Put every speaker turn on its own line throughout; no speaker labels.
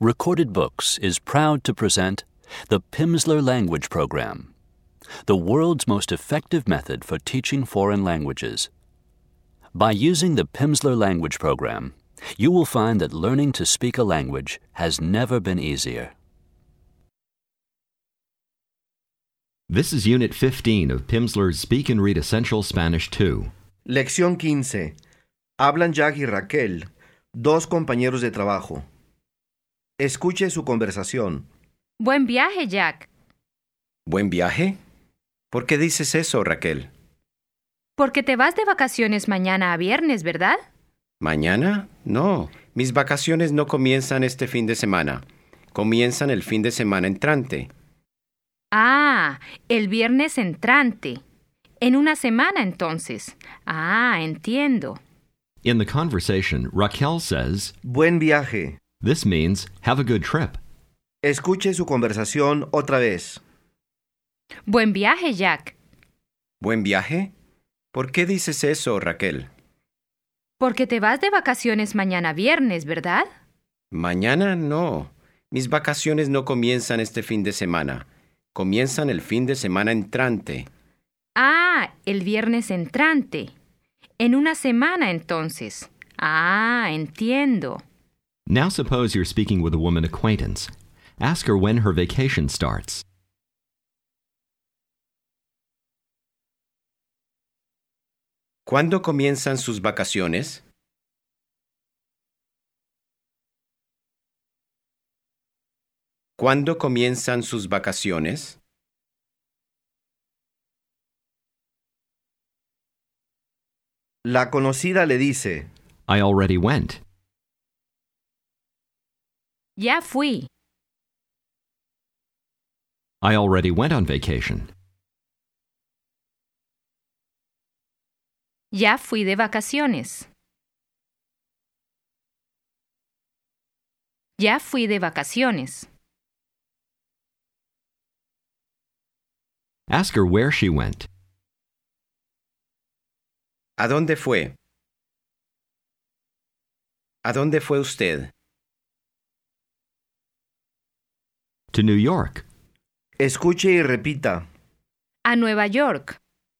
Recorded Books is proud to present the Pimsleur Language Program, the world's most effective method for teaching foreign languages. By using the Pimsleur Language Program, you will find that learning to speak a language has never been easier.
This is Unit 15 of Pimsleur's Speak and Read Essential Spanish 2.
Lección 15. Hablan Jack y Raquel, dos compañeros de trabajo. Escuche su conversación.
Buen viaje, Jack.
¿Buen viaje? ¿Por qué dices eso, Raquel?
Porque te vas de vacaciones mañana a viernes, ¿verdad?
¿Mañana? No, mis vacaciones no comienzan este fin de semana. Comienzan el fin de semana entrante.
Ah, el viernes entrante. En una semana, entonces. Ah, entiendo.
In the conversation, Raquel says,
Buen viaje.
This means, have a good trip.
Escuche su conversación otra vez.
Buen viaje, Jack.
¿Buen viaje? ¿Por qué dices eso, Raquel?
Porque te vas de vacaciones mañana viernes, ¿verdad?
Mañana no. Mis vacaciones no comienzan este fin de semana. Comienzan el fin de semana entrante.
Ah, el viernes entrante. En una semana, entonces. Ah, entiendo.
Now suppose you're speaking with a woman acquaintance. Ask her when her vacation starts.
¿Cuándo comienzan sus vacaciones? ¿Cuándo comienzan sus vacaciones?
La conocida le dice,
I already went.
Ya fui.
I already went on vacation.
Ya fui de vacaciones. Ya fui de vacaciones.
Ask her where she went.
¿A dónde fue? ¿A dónde fue usted?
To New York.
escuche y repita.
A Nueva York.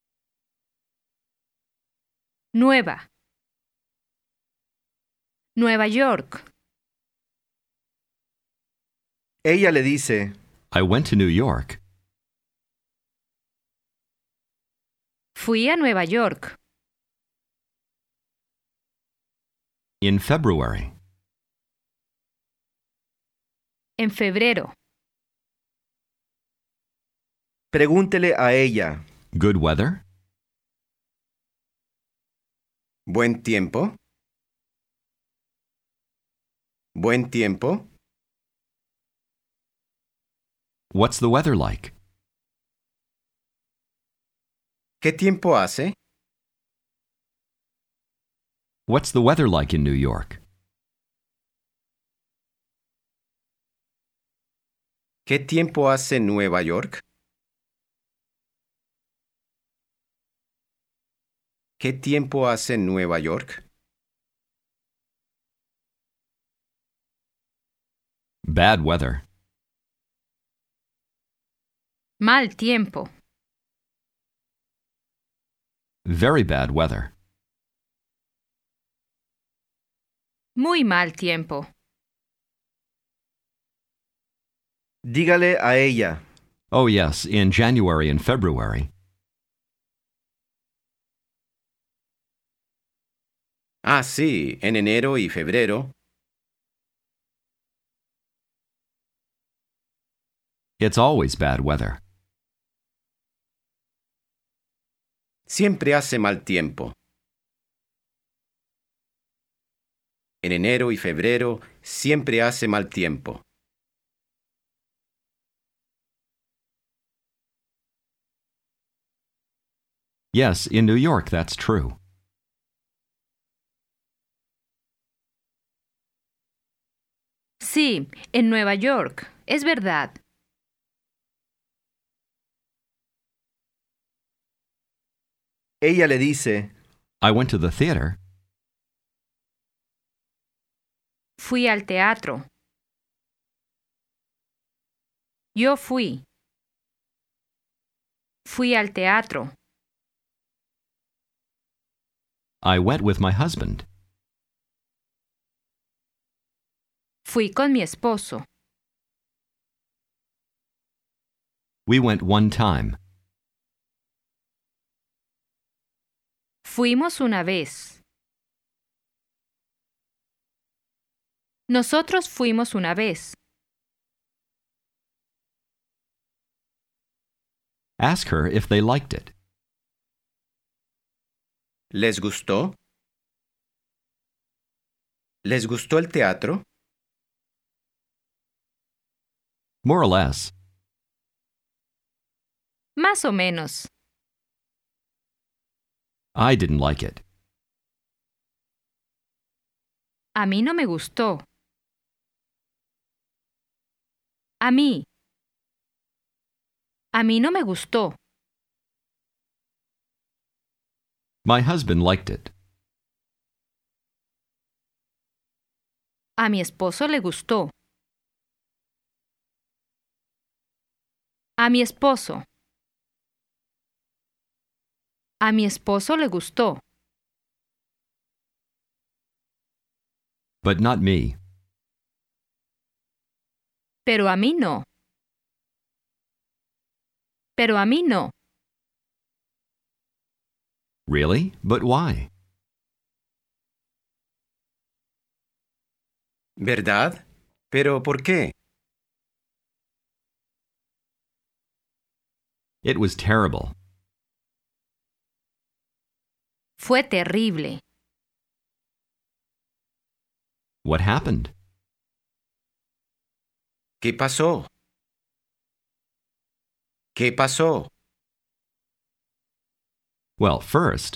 Nueva. Nueva York.
Ella le dice,
I went to New York.
Fui a Nueva York.
In February.
En febrero.
pregúntele a ella.
Good weather.
¿Buen tiempo? ¿Buen tiempo?
What's the weather like?
¿Qué tiempo hace?
What's the weather like in New York?
¿Qué tiempo hace en Nueva York? ¿Qué tiempo hace en Nueva York?
Bad weather.
Mal tiempo.
Very bad weather.
Muy mal tiempo.
Dígale a ella.
Oh yes, in January and February.
Ah, sí, en enero y febrero.
It's always bad weather.
Siempre hace mal tiempo. En enero y febrero siempre hace mal tiempo.
Yes, in New York that's true.
Sí, en Nueva York. Es verdad.
Ella le dice,
I went to the theater.
Fui al teatro. Yo fui. Fui al teatro.
I went with my husband.
Fui con mi esposo.
We went one time.
Fuimos una vez. Nosotros fuimos una vez.
Ask her if they liked it.
¿Les gustó? ¿Les gustó el teatro?
More or less.
Más o menos.
I didn't like it.
A mí no me gustó. A mí. A mí no me gustó.
My husband liked it.
A mi esposo le gustó. A mi esposo. A mi esposo le gustó.
But not me.
Pero a mí no. Pero a mí no.
Really? But why?
¿Verdad? ¿Pero por qué?
It was terrible.
Fue terrible.
What happened?
¿Qué pasó? ¿Qué pasó?
Well, first,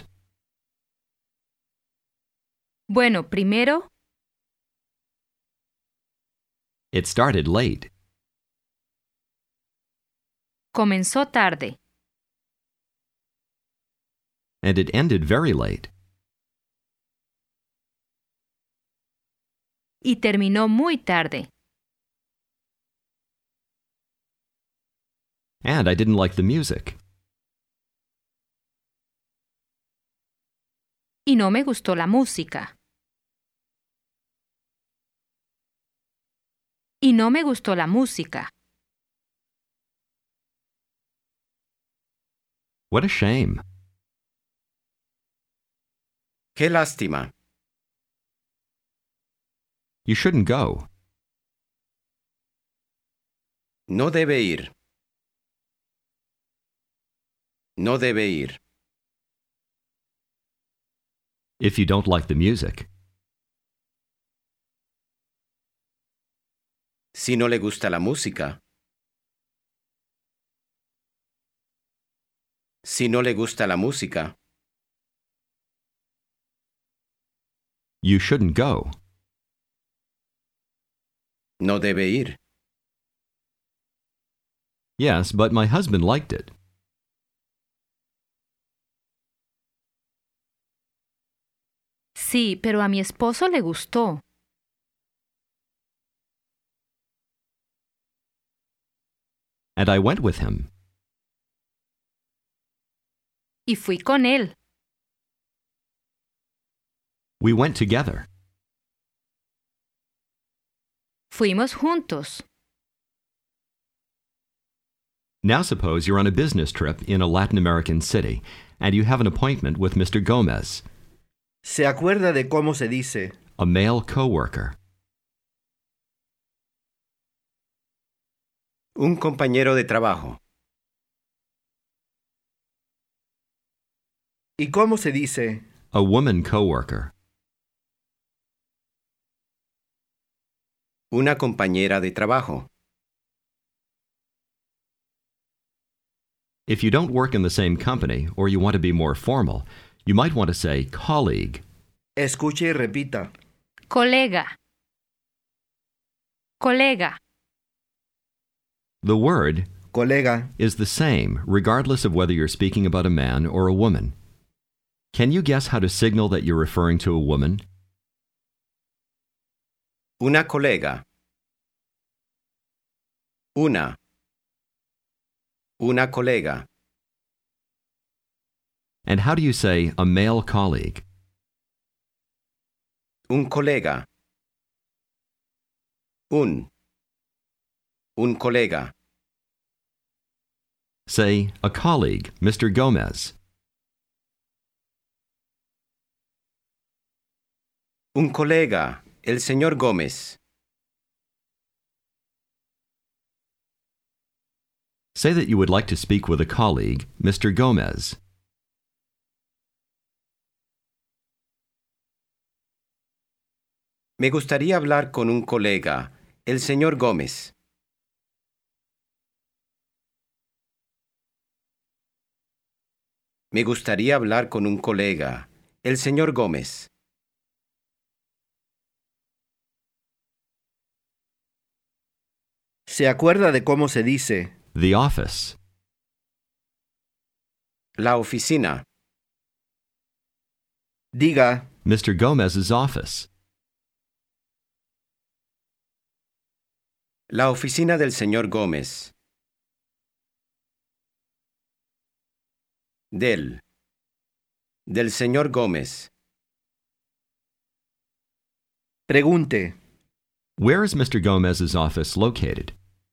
Bueno, primero,
it started late.
comenzó tarde.
And it ended very late.
Y terminó muy tarde.
And I didn't like the music.
Y no me gustó la música. Y no me gustó la música.
What a shame.
¡Qué lástima!
You shouldn't go.
No debe ir. No debe ir.
If you don't like the music.
Si no le gusta la música. Si no le gusta la música.
You shouldn't go.
No debe ir.
Yes, but my husband liked it.
Sí, pero a mi esposo le gustó.
And I went with him.
Y fui con él.
We went together.
Fuimos juntos.
Now suppose you're on a business trip in a Latin American city, and you have an appointment with Mr. Gomez,
¿Se acuerda de cómo se dice?
a male coworker.
Un compañero de trabajo.
¿Y cómo se dice?
A woman coworker.
Una compañera de trabajo.
If you don't work in the same company, or you want to be more formal, you might want to say colleague.
Escuche y repita.
Colega. Colega.
The word
Colega.
is the same regardless of whether you're speaking about a man or a woman. Can you guess how to signal that you're referring to a woman?
Una colega. Una. Una colega.
And how do you say a male colleague?
Un colega. Un colega.
Say, a colleague, Mr. Gomez.
Un colega, el señor Gómez.
Say that you would like to speak with a colleague, Mr. Gomez.
Me gustaría hablar con un colega, el señor Gómez. Me gustaría hablar con un colega, el señor Gómez.
¿Se acuerda de cómo se dice?
The office.
La oficina.
Diga,
Mr. Gomez's office.
La oficina del señor Gómez. Del señor Gómez.
pregunte.
Where is Mr. Gomez's office located?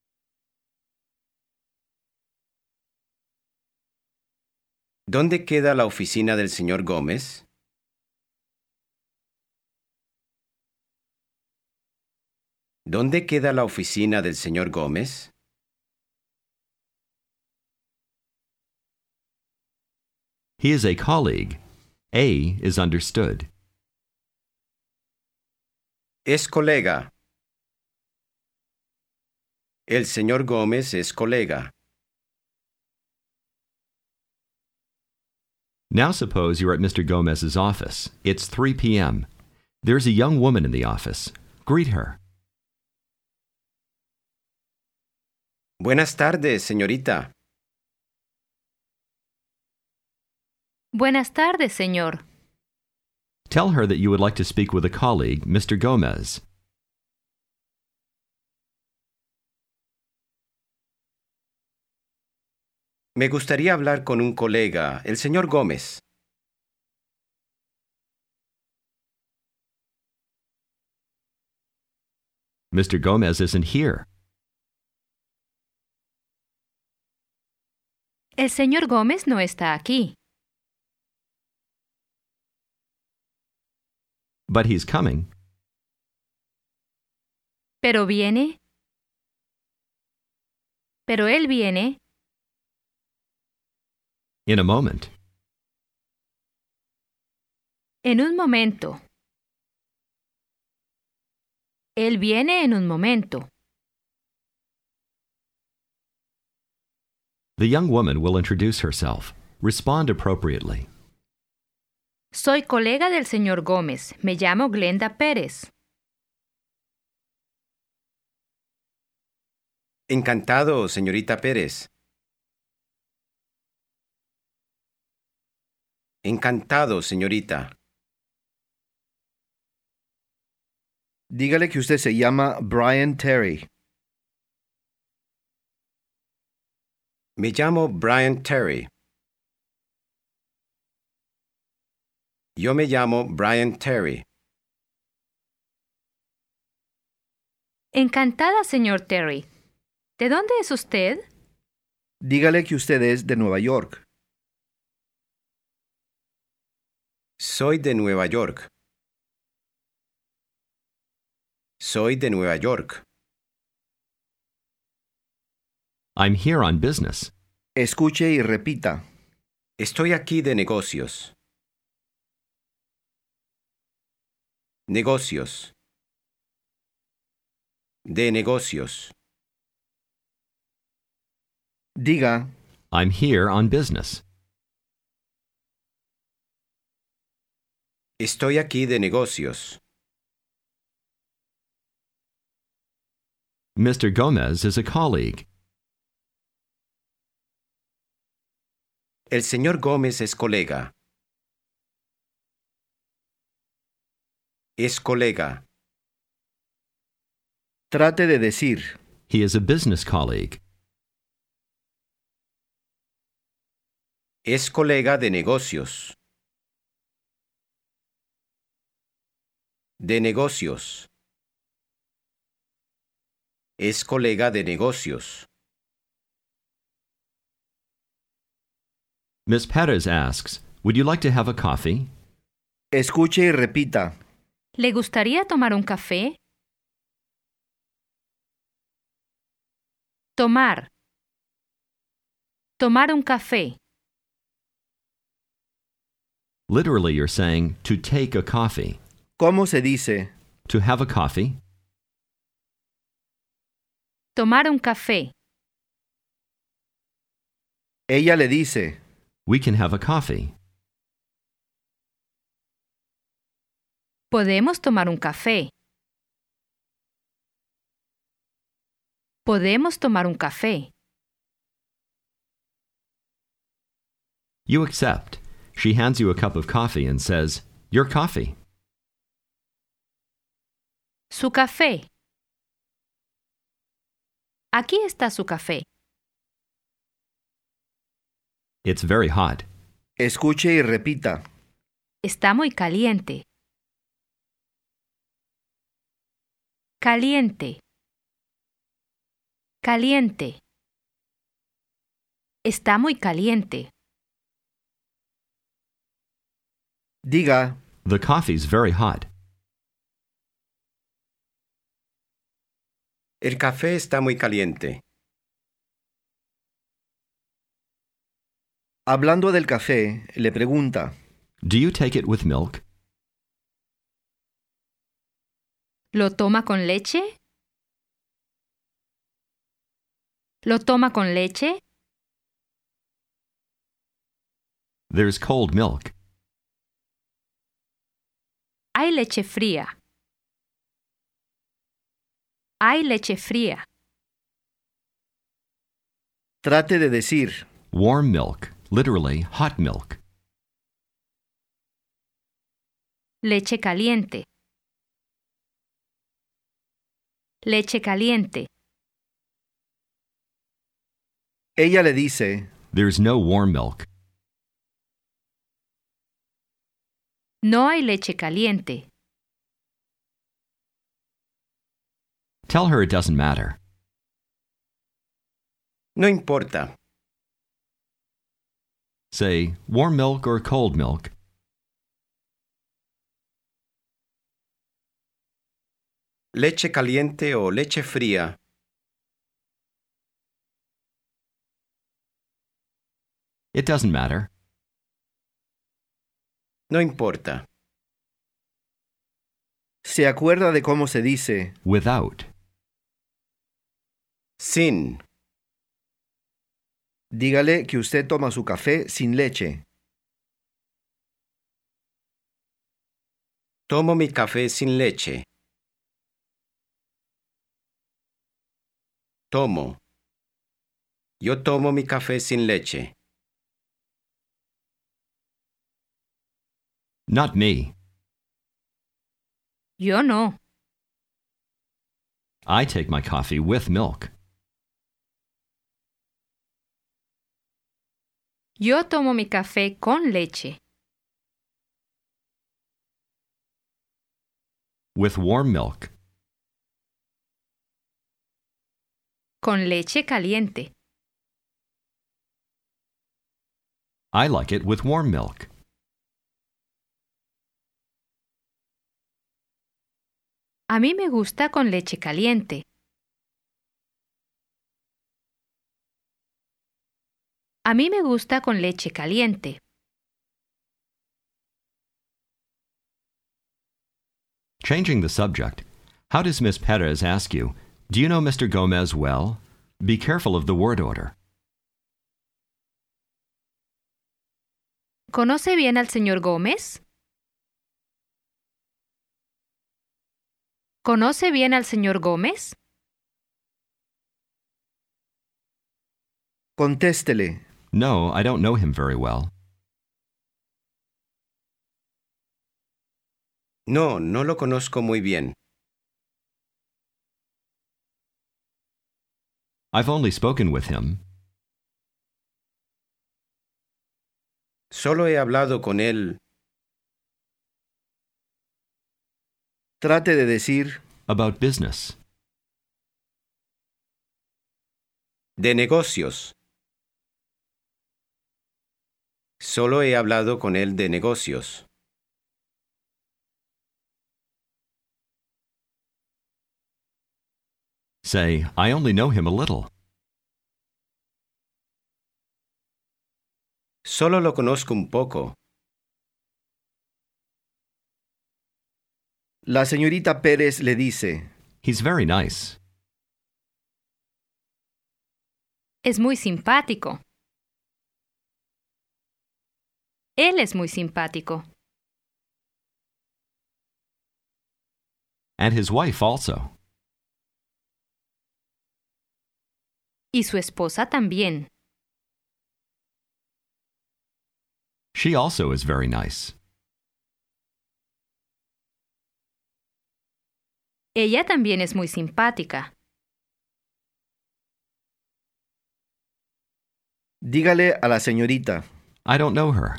¿Dónde queda la oficina del señor Gómez? ¿Dónde queda la oficina del señor Gómez?
He is a colleague. A is understood.
Es colega. El señor Gómez es colega.
Now suppose you're at Mr. Gomez's office. It's 3 p.m. There's a young woman in the office. Greet her.
Buenas tardes, señorita.
Buenas tardes, señor.
Tell her that you would like to speak with a colleague, Mr. Gomez.
Me gustaría hablar con un colega, el señor Gómez.
Mr. Gomez isn't here.
El señor Gómez no está aquí.
But he's coming.
Pero viene. Pero él viene.
In a moment.
En un momento. Él viene en un momento.
The young woman will introduce herself. Respond appropriately.
Soy colega del señor Gómez. Me llamo Glenda Pérez.
Encantado, señorita Pérez. Encantado, señorita.
Dígale que usted se llama Brian Terry.
Me llamo Brian Terry. Yo me llamo Brian Terry.
Encantada, señor Terry. ¿De dónde es usted?
Dígale que usted es de Nueva York.
Soy de Nueva York. Soy de Nueva York.
I'm here on business.
Escuche y repita.
Estoy aquí de negocios. Negocios. De negocios.
Diga,
I'm here on business.
Estoy aquí de negocios.
Mr. Gomez is a colleague.
El señor Gómez es colega. Es colega.
trate de decir.
He is a business colleague.
Es colega de negocios. De negocios. Es colega de negocios.
Miss Perez asks, would you like to have a coffee?
Escuche y repita.
¿Le gustaría tomar un café? Tomar. Tomar un café.
Literally, you're saying to take a coffee.
¿Cómo se dice?
To have a coffee.
Tomar un café.
Ella le dice.
We can have a coffee.
Podemos tomar un café. Podemos tomar un café.
You accept. She hands you a cup of coffee and says, your coffee.
Su café. Aquí está su café.
It's very hot.
Escuche y repita.
Está muy caliente. Caliente. Caliente. Está muy caliente.
Diga.
The coffee's very hot.
El café está muy caliente.
Hablando del café, le pregunta.
Do you take it with milk?
¿Lo toma con leche? ¿Lo toma con leche?
There's cold milk.
Hay leche fría. Hay leche fría.
Trate de decir.
Warm milk. Literally, hot milk.
Leche caliente. Leche caliente.
Ella le dice.
There's no warm milk.
No hay leche caliente.
Tell her it doesn't matter.
No importa.
Say, warm milk or cold milk.
Leche caliente o leche fría.
It doesn't matter.
No importa.
¿Se acuerda de cómo se dice?
Without.
Sin.
Dígale que usted toma su café sin leche.
Tomo mi café sin leche. Tomo. Yo tomo mi café sin leche.
Not me.
Yo no.
I take my coffee with milk.
Yo tomo mi café con leche.
With warm milk.
Con leche caliente.
I like it with warm milk.
A mí me gusta con leche caliente. A mí me gusta con leche caliente.
Changing the subject, how does Miss Perez ask you, do you know Mr. Gomez well? Be careful of the word order.
¿Conoce bien al señor Gómez? ¿Conoce bien al señor Gómez?
Contéstele.
No, I don't know him very well.
No, no lo conozco muy bien.
I've only spoken with him.
Solo he hablado con él.
Trate de decir
About business.
De negocios. Solo he hablado con él de negocios.
Say, I only know him a little.
Solo lo conozco un poco.
La señorita Pérez le dice,
He's very nice.
Es muy simpático. Él es muy simpático.
And his wife also.
Y su esposa también.
She also is very nice.
Ella también es muy simpática.
dígale a la señorita,
I don't know her.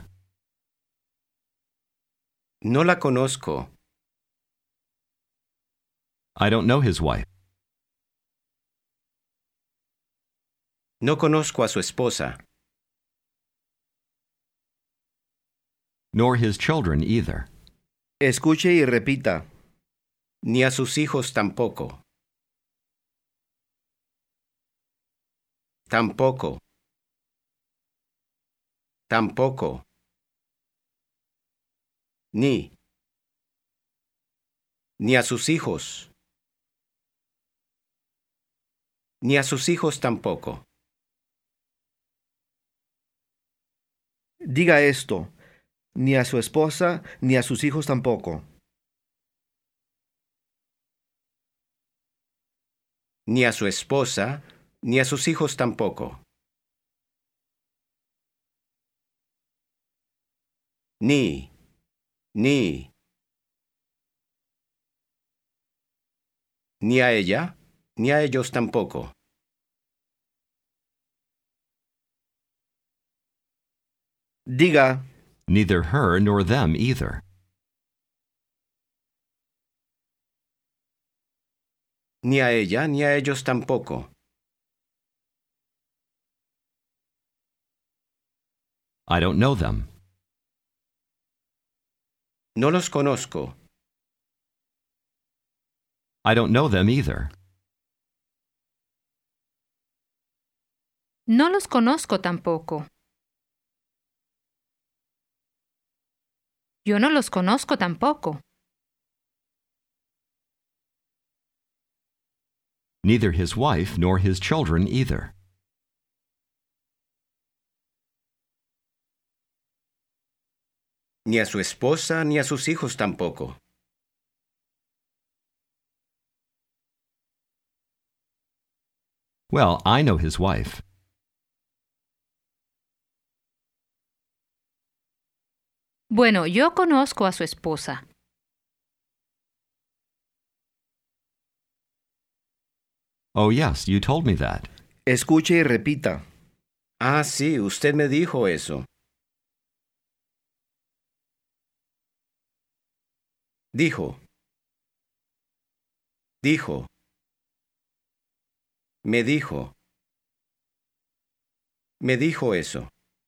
No la conozco.
I don't know his wife.
No conozco a su esposa.
Nor his children either.
escuche y repita,
Ni a sus hijos tampoco. Tampoco. Tampoco. Ni. Ni a sus hijos. Ni a sus hijos tampoco.
diga esto, ni a su esposa ni a sus hijos tampoco.
Ni a su esposa, ni a sus hijos tampoco. Ni. Ni a ella, ni a ellos tampoco.
Diga,
Neither her nor them either.
Ni a ella, ni a ellos tampoco.
I don't know them.
No los conozco.
I don't know them either.
No los conozco tampoco. Yo no los conozco tampoco.
Neither his wife nor his children either.
Ni a su esposa, ni a sus hijos tampoco.
Well, I know his wife.
Bueno, yo conozco a su esposa.
Oh, yes, you told me that.
escuche y repita,
Ah, sí, usted me dijo eso. Dijo. Dijo. Me dijo. Me dijo eso.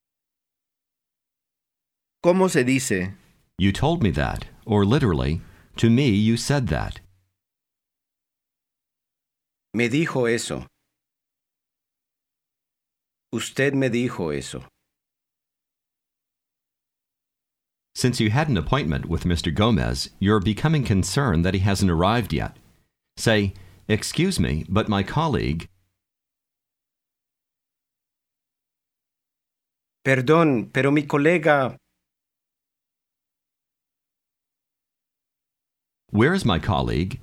¿cómo se dice?
You told me that, or literally, to me you said that.
Me dijo eso. Usted me dijo eso.
Since you had an appointment with Mr. Gomez, you're becoming concerned that he hasn't arrived yet. Say, excuse me, but my colleague...
Perdón, pero mi colega...
Where is my colleague?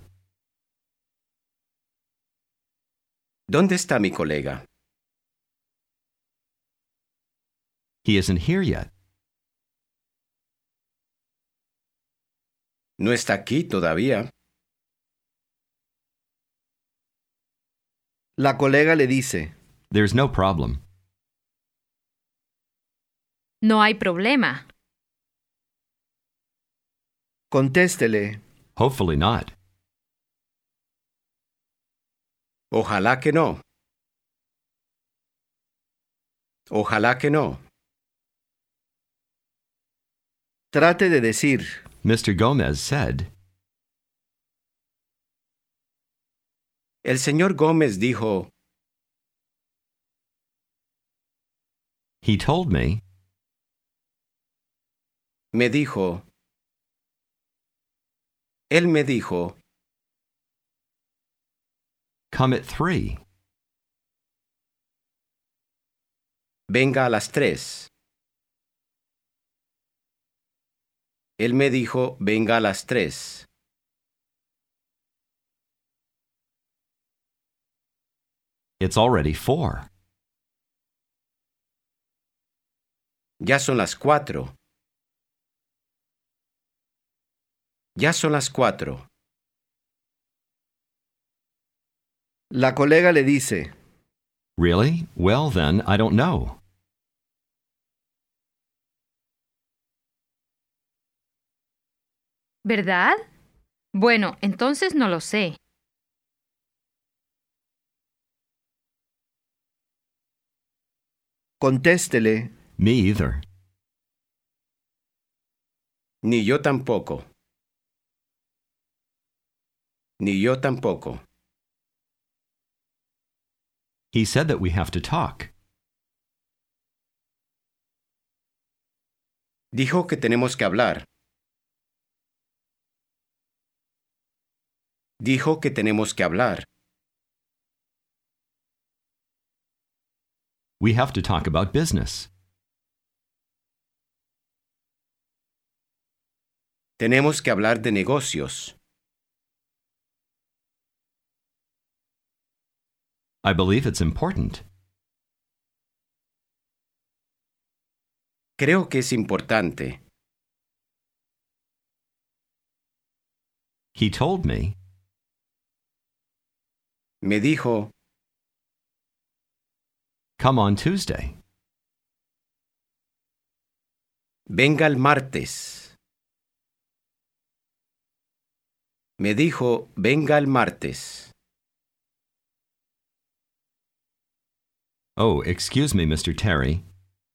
¿Dónde está mi colega?
He isn't here yet.
No está aquí todavía.
La colega le dice,
There's no problem.
No hay problema.
Contéstele.
Hopefully not.
Ojalá que no. Ojalá que no.
Trate de decir.
Mr. Gomez said,
El señor Gómez dijo,
he told me,
me dijo, él me dijo,
come at 3.
venga a las 3. Él me dijo, venga a las 3.
It's already 4.
Ya son las 4. Ya son las 4.
La colega le dice.
Really? Well, then, I don't know.
¿Verdad? Bueno, entonces no lo sé.
Contéstele.
Me either.
Ni yo tampoco. Ni yo tampoco.
He said that we have to talk.
Dijo que tenemos que hablar. Dijo que tenemos que hablar.
We have to talk about business.
Tenemos que hablar de negocios.
I believe it's important.
Creo que es importante.
He told me,
Me dijo,
come on Tuesday.
venga el martes. Me dijo, venga el martes.
Oh, excuse me, Mr. Terry.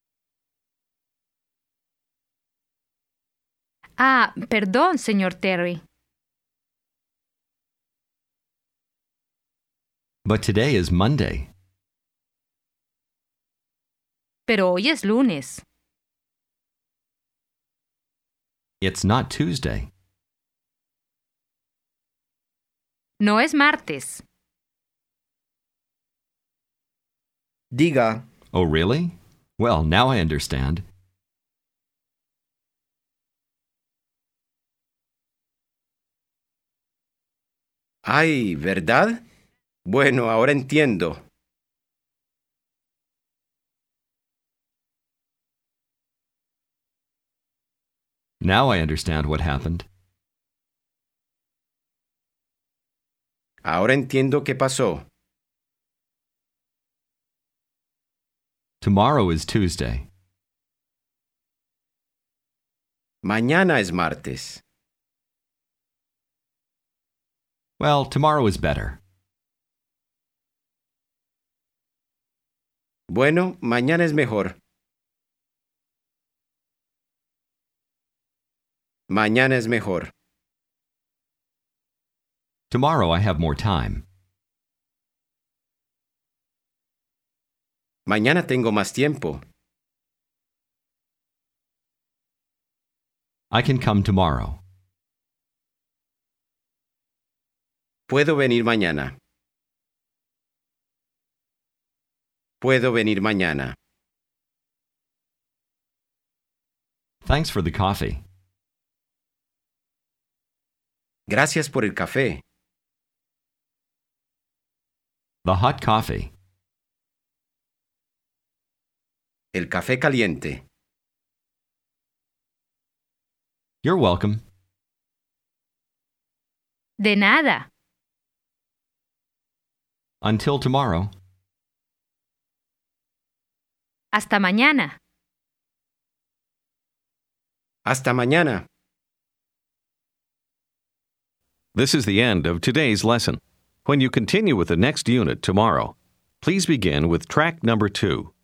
Ah, perdón, señor Terry.
But today is Monday.
Pero hoy es lunes.
It's not Tuesday.
No es martes.
Diga.
Oh, really? Well, now I understand.
Ay, ¿verdad? Bueno, ahora entiendo.
Now I understand what happened.
Ahora entiendo qué pasó.
Tomorrow is Tuesday.
Mañana es martes.
Well, tomorrow is better.
Bueno, mañana es mejor. Mañana es mejor.
Tomorrow I have more time.
Mañana tengo más tiempo.
I can come tomorrow.
Puedo venir mañana. Puedo venir mañana.
Thanks for the coffee.
Gracias por el café.
The hot coffee.
El café caliente.
You're welcome.
De nada.
Until tomorrow.
Hasta mañana.
Hasta mañana.
This is the end of today's lesson. When you continue with the next unit tomorrow, please begin with track number 2.